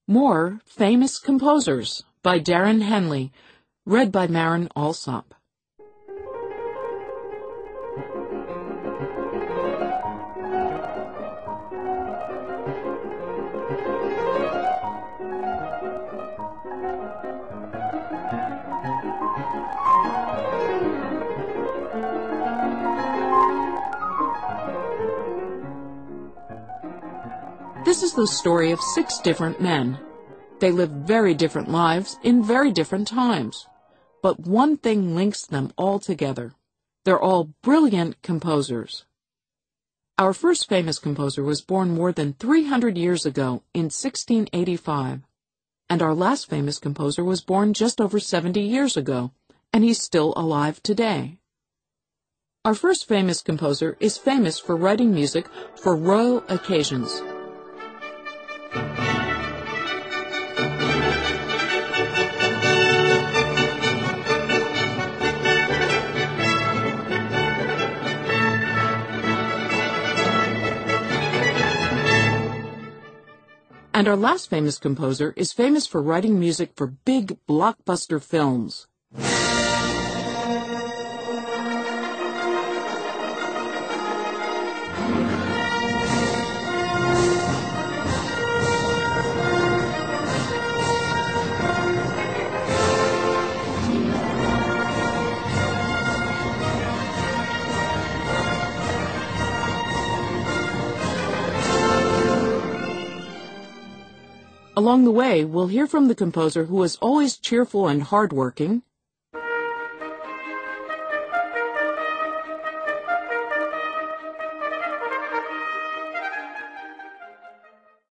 More Famous Composers by Darren Henley, read by Maren Alsop. This is the story of 6 different men. They lived very different lives in very different times. But one thing links them all together. They're all brilliant composers. Our first famous composer was born more than 300 years ago in 1685. And our last famous composer was born just over 70 years ago, and he's still alive today. Our first famous composer is famous for writing music for royal occasions. And our last famous composer is famous for writing music for big blockbuster films. Along the way, we'll hear from the composer who was always cheerful and hardworking,